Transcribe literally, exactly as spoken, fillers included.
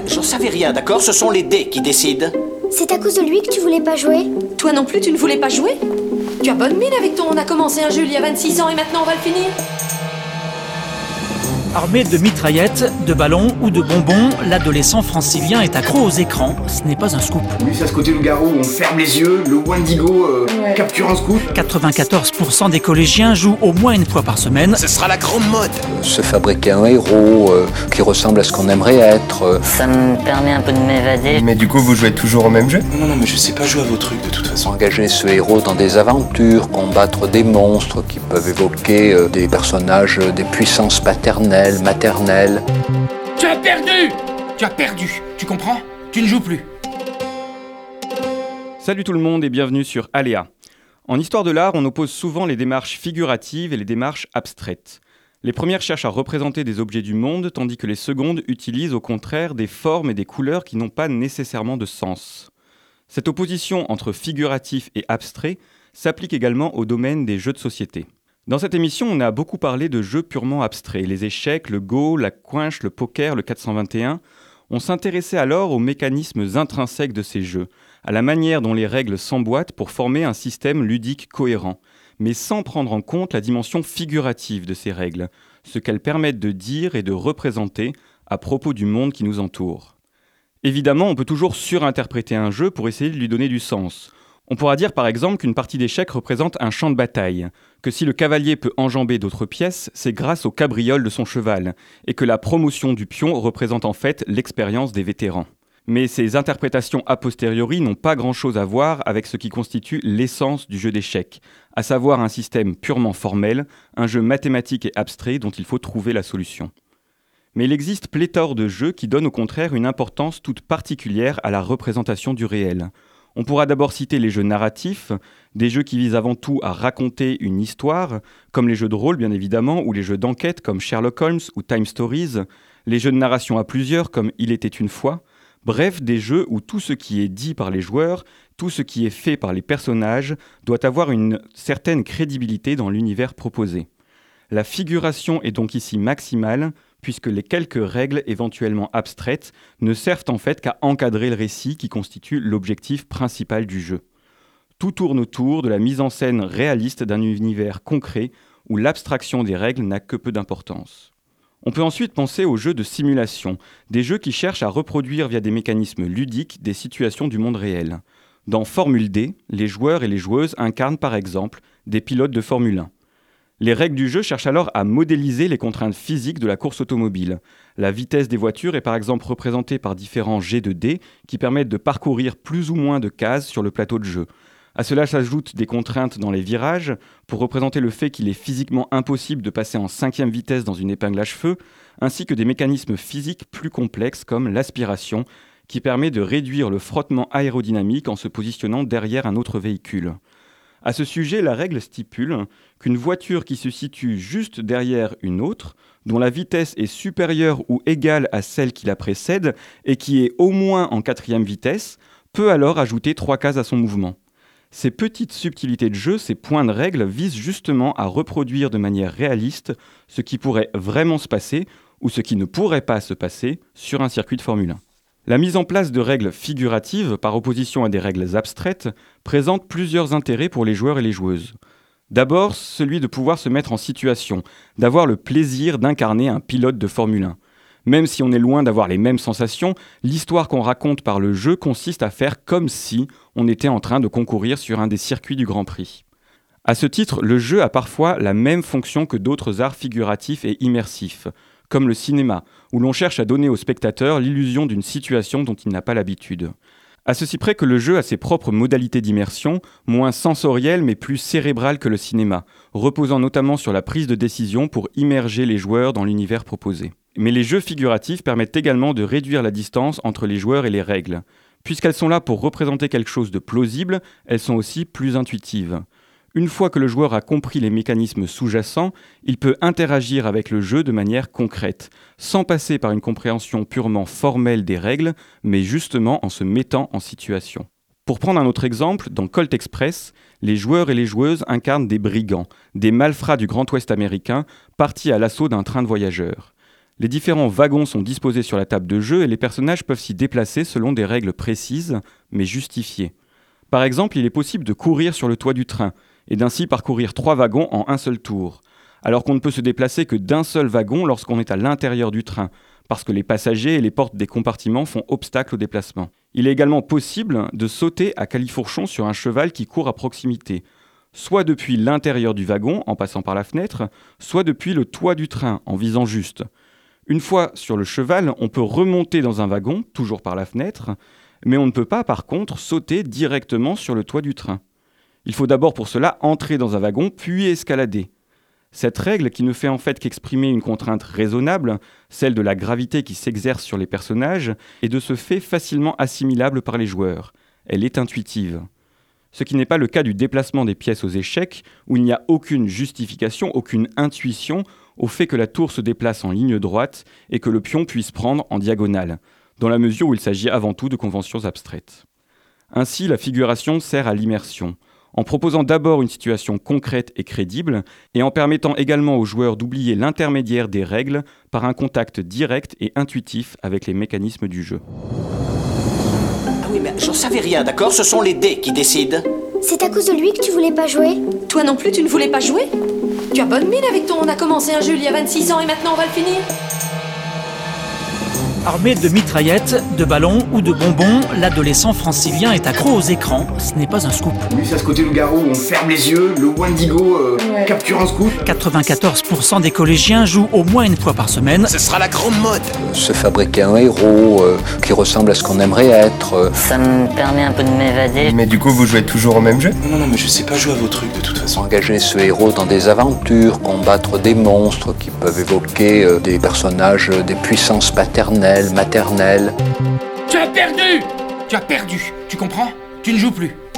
j'en savais rien, d'accord? Ce sont les dés qui décident. C'est à cause de lui que tu voulais pas jouer? Toi non plus, tu ne voulais pas jouer? Tu as bonne mine avec ton on a commencé un jeu il y a vingt-six ans et maintenant on va le finir. Armé de mitraillettes, de ballons ou de bonbons, l'adolescent francilien est accro aux écrans. Ce n'est pas un scoop. Lui, c'est à ce côté loup-garou, on ferme les yeux, le Wendigo euh, ouais. capture un scoop. quatre-vingt-quatorze pour cent des collégiens jouent au moins une fois par semaine. Ce sera la grande mode. Se fabriquer un héros euh, qui ressemble à ce qu'on aimerait être. Euh. Ça me permet un peu de m'évader. Mais du coup, vous jouez toujours au même jeu? Non, non, non, mais je sais pas jouer à vos trucs de toute façon. Engager ce héros dans des aventures, combattre des monstres qui peuvent évoquer euh, des personnages, euh, des puissances paternelles, maternelles. Tu as perdu! Tu as perdu, tu comprends? Tu ne joues plus. Salut tout le monde et bienvenue sur Aléa. En histoire de l'art, on oppose souvent les démarches figuratives et les démarches abstraites. Les premières cherchent à représenter des objets du monde, tandis que les secondes utilisent au contraire des formes et des couleurs qui n'ont pas nécessairement de sens. Cette opposition entre figuratif et abstrait s'applique également au domaine des jeux de société. Dans cette émission, on a beaucoup parlé de jeux purement abstraits, les échecs, le go, la coinche, le poker, le quatre cent vingt et un. On s'intéressait alors aux mécanismes intrinsèques de ces jeux, à la manière dont les règles s'emboîtent pour former un système ludique cohérent, mais sans prendre en compte la dimension figurative de ces règles, ce qu'elles permettent de dire et de représenter à propos du monde qui nous entoure. Évidemment, on peut toujours surinterpréter un jeu pour essayer de lui donner du sens. On pourra dire par exemple qu'une partie d'échecs représente un champ de bataille, que si le cavalier peut enjamber d'autres pièces, c'est grâce aux cabrioles de son cheval, et que la promotion du pion représente en fait l'expérience des vétérans. Mais ces interprétations a posteriori n'ont pas grand-chose à voir avec ce qui constitue l'essence du jeu d'échecs, à savoir un système purement formel, un jeu mathématique et abstrait dont il faut trouver la solution. Mais il existe pléthore de jeux qui donnent au contraire une importance toute particulière à la représentation du réel. On pourra d'abord citer les jeux narratifs, des jeux qui visent avant tout à raconter une histoire, comme les jeux de rôle bien évidemment, ou les jeux d'enquête comme Sherlock Holmes ou Time Stories, les jeux de narration à plusieurs comme Il était une fois, bref des jeux où tout ce qui est dit par les joueurs, tout ce qui est fait par les personnages doit avoir une certaine crédibilité dans l'univers proposé. La figuration est donc ici maximale, puisque les quelques règles éventuellement abstraites ne servent en fait qu'à encadrer le récit qui constitue l'objectif principal du jeu. Tout tourne autour de la mise en scène réaliste d'un univers concret où l'abstraction des règles n'a que peu d'importance. On peut ensuite penser aux jeux de simulation, des jeux qui cherchent à reproduire via des mécanismes ludiques des situations du monde réel. Dans Formule D, les joueurs et les joueuses incarnent par exemple des pilotes de Formule un. Les règles du jeu cherchent alors à modéliser les contraintes physiques de la course automobile. La vitesse des voitures est par exemple représentée par différents jets de dés qui permettent de parcourir plus ou moins de cases sur le plateau de jeu. À cela s'ajoutent des contraintes dans les virages pour représenter le fait qu'il est physiquement impossible de passer en cinquième vitesse dans une épingle à cheveux, ainsi que des mécanismes physiques plus complexes comme l'aspiration qui permet de réduire le frottement aérodynamique en se positionnant derrière un autre véhicule. À ce sujet, la règle stipule qu'une voiture qui se situe juste derrière une autre, dont la vitesse est supérieure ou égale à celle qui la précède et qui est au moins en quatrième vitesse, peut alors ajouter trois cases à son mouvement. Ces petites subtilités de jeu, ces points de règle visent justement à reproduire de manière réaliste ce qui pourrait vraiment se passer ou ce qui ne pourrait pas se passer sur un circuit de Formule un. La mise en place de règles figuratives, par opposition à des règles abstraites, présente plusieurs intérêts pour les joueurs et les joueuses. D'abord, celui de pouvoir se mettre en situation, d'avoir le plaisir d'incarner un pilote de Formule un. Même si on est loin d'avoir les mêmes sensations, l'histoire qu'on raconte par le jeu consiste à faire comme si on était en train de concourir sur un des circuits du Grand Prix. À ce titre, le jeu a parfois la même fonction que d'autres arts figuratifs et immersifs, comme le cinéma, où l'on cherche à donner au spectateur l'illusion d'une situation dont il n'a pas l'habitude. À ceci près que le jeu a ses propres modalités d'immersion, moins sensorielles mais plus cérébrales que le cinéma, reposant notamment sur la prise de décision pour immerger les joueurs dans l'univers proposé. Mais les jeux figuratifs permettent également de réduire la distance entre les joueurs et les règles. Puisqu'elles sont là pour représenter quelque chose de plausible, elles sont aussi plus intuitives. Une fois que le joueur a compris les mécanismes sous-jacents, il peut interagir avec le jeu de manière concrète, sans passer par une compréhension purement formelle des règles, mais justement en se mettant en situation. Pour prendre un autre exemple, dans Colt Express, les joueurs et les joueuses incarnent des brigands, des malfrats du Grand Ouest américain, partis à l'assaut d'un train de voyageurs. Les différents wagons sont disposés sur la table de jeu et les personnages peuvent s'y déplacer selon des règles précises, mais justifiées. Par exemple, il est possible de courir sur le toit du train, et d'ainsi parcourir trois wagons en un seul tour, alors qu'on ne peut se déplacer que d'un seul wagon lorsqu'on est à l'intérieur du train, parce que les passagers et les portes des compartiments font obstacle au déplacement. Il est également possible de sauter à califourchon sur un cheval qui court à proximité, soit depuis l'intérieur du wagon en passant par la fenêtre, soit depuis le toit du train en visant juste. Une fois sur le cheval, on peut remonter dans un wagon, toujours par la fenêtre, mais on ne peut pas par contre sauter directement sur le toit du train. Il faut d'abord pour cela entrer dans un wagon puis escalader. Cette règle, qui ne fait en fait qu'exprimer une contrainte raisonnable, celle de la gravité qui s'exerce sur les personnages, est de ce fait facilement assimilable par les joueurs. Elle est intuitive. Ce qui n'est pas le cas du déplacement des pièces aux échecs, où il n'y a aucune justification, aucune intuition au fait que la tour se déplace en ligne droite et que le pion puisse prendre en diagonale, dans la mesure où il s'agit avant tout de conventions abstraites. Ainsi, la figuration sert à l'immersion, en proposant d'abord une situation concrète et crédible, et en permettant également aux joueurs d'oublier l'intermédiaire des règles par un contact direct et intuitif avec les mécanismes du jeu. Ah oui, mais j'en savais rien, d'accord? Ce sont les dés qui décident. C'est à cause de lui que tu voulais pas jouer? Toi non plus, tu ne voulais pas jouer? Tu as bonne mine avec ton on a commencé un jeu il y a vingt-six ans et maintenant on va le finir? Armé de mitraillettes, de ballons ou de bonbons, l'adolescent francilien est accro aux écrans. Ce n'est pas un scoop. Lui, c'est à ce côté loup-garou où on ferme les yeux, le Wendigo euh, Ouais. capture un scout. quatre-vingt-quatorze pour cent des collégiens jouent au moins une fois par semaine. Ce sera la grande mode. Se fabriquer un héros euh, qui ressemble à ce qu'on aimerait être. euh, Ça me permet un peu de m'évader. Mais du coup, vous jouez toujours au même jeu? Non, non, non, mais je sais pas jouer à vos trucs de toute façon. Engager ce héros dans des aventures, combattre des monstres qui peuvent évoquer euh, des personnages, euh, des puissances paternelles, maternelles. Tu as perdu! Tu as perdu, tu comprends? Tu ne joues plus.